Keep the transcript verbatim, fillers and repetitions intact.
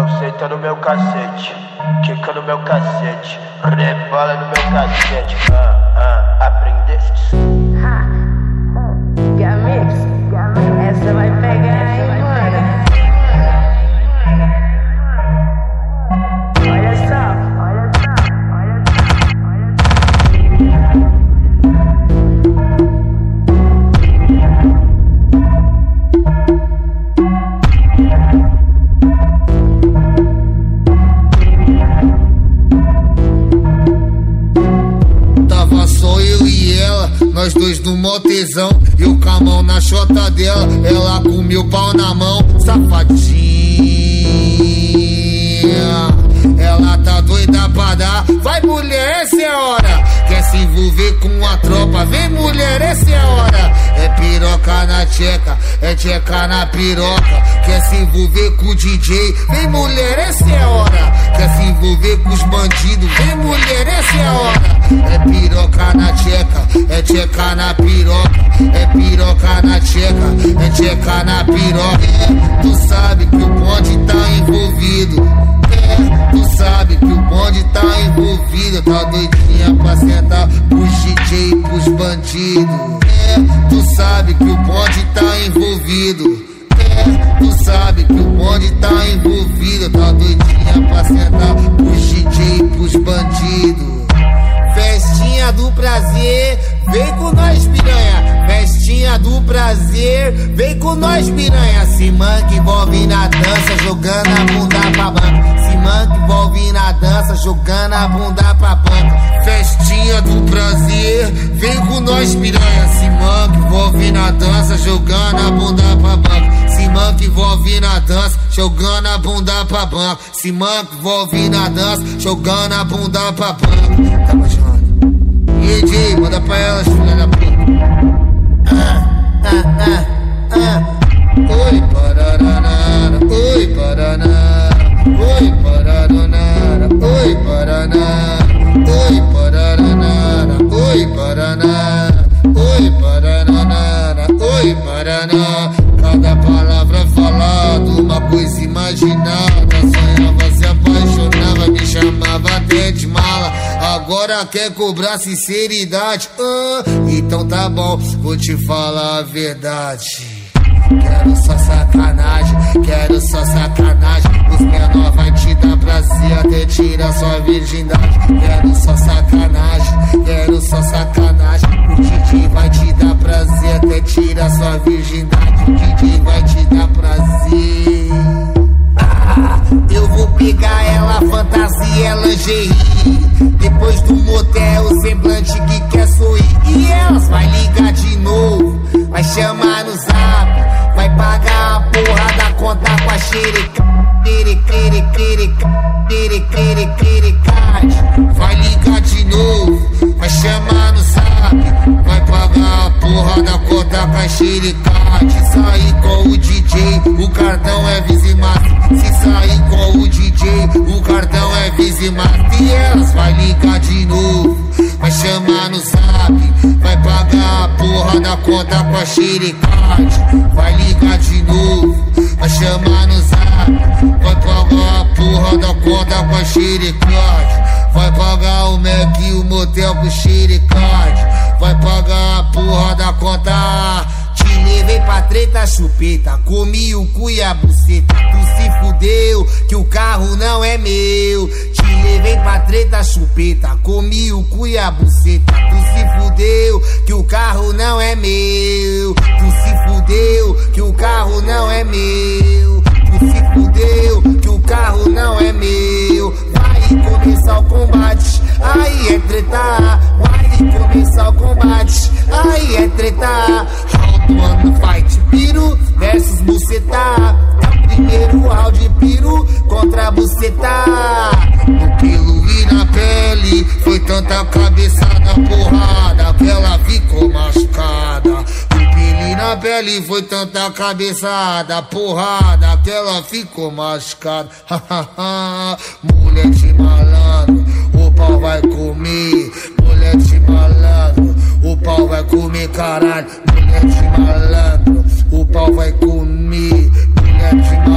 Então senta no meu cacete, quica no meu cacete, rebola no meu cacete. Ah, ah, aprendeste? Ha! Gamix, essa vai pegar, hein, mano? Olha só, olha só, olha só, olha só. Tava só eu e ela, nós dois no motezão. Eu com a mão na chota dela, ela com meu pau na mão. Safadinha, ela tá doida pra dar. Vai mulher, essa é a hora. Quer se envolver com a tropa, vem mulher, essa é a hora. É piroca na tcheca, é tcheca na piroca. Quer se envolver com o D J, vem mulher, essa é a hora. Quer se envolver com os bandidos, vem mulher, essa é a hora. É piroca na tcheca, é tcheca na piroca. É piroca na tcheca, é tcheca na piroca. É, tu sabe que o bonde tá envolvido. É, tu sabe que o bonde tá envolvido. Tá doidinha pra sentar pros D J e pros bandidos. É, tu sabe que o bonde tá envolvido. É, tu sabe que o bonde tá envolvido. Tá doidinha pra sentar pros D J e pros bandidos. Festinha do prazer, vem com nós, piranha. Festinha do prazer, vem com nós, piranha. Se manca envolve na dança, jogando a bunda pra banca. Se manca envolve na dança, jogando a bunda pra banca. Festinha do prazer, vem com nós, piranha. Se manca envolve na dança, jogando a bunda pra banca. Se manca envolve na dança, jogando a bunda pra banca. Se manca envolve na dança, jogando a bunda pra banca. Tamo junto. E D J, manda pra elas, filha da puta. Ah, ah, ah, ah. Oi, pararanara, oi, pararanara, oi, pararanara, oi, pararanara, oi, pararanara, oi, pararanara, oi, pararanara, oi, pararanara. Cada palavra falada, uma coisa imaginada. Sonhava, se apaixonava, me chamava até de mala. Agora quer cobrar sinceridade. Ah, então tá bom, vou te falar a verdade. Quero só sacanagem, quero só sacanagem. Os menor vai te dar prazer até tirar sua virgindade. Quero só sacanagem, quero só sacanagem. O D J vai te dar prazer até tirar sua virgindade. O D J vai te dar prazer. Ah, eu vou pegar ela, fantasia, lingerie. Depois do motel, o semblante que quer sorrir. E elas vai ligar de novo, vai chamar no zap. Vai pagar a porra da conta com a xereca. Vai ligar de novo, vai chamar no zap. Vai pagar a porra da conta com a xerecade. Sair com o D J, o cartão é Vizimasta. Se sair com o D J, o cartão é Vizimasta. E elas vai ligar de novo, vai chamar no zap. Vai pagar a porra da conta com a xerecade. Vai ligar de novo, vai chamar no zap. Vai pagar a porra da conta com a xerecade. Vai pagar o Mac e o motel com xerecade. Vai pagar a porra da conta. Te levei pra treta, chupeta, comi o cu e a buceta. Tu se fudeu, que o carro não é meu. Te levei pra treta, chupeta, comi o cu e a buceta. Tu se fudeu, que o carro não é meu. Tu se fudeu, que o carro não é meu. Tu se fudeu, que o carro não é meu. Vai começar o combate, aí é treta. Vai começar o combate, aí é treta. Round one fight, Piro versus buceta. É o primeiro round, Piro contra buceta. No pelo e na pele, foi tanta cabeçada, porrada, que ela ficou machucada. No pelo e na pele, foi tanta cabeçada, porrada, que ela ficou machucada. Mulher de malandro, o pau vai comer. Mulher de malandro, o pau vai comer, caralho. Mulher de malandro, o pau vai comer. Mulher de malandro.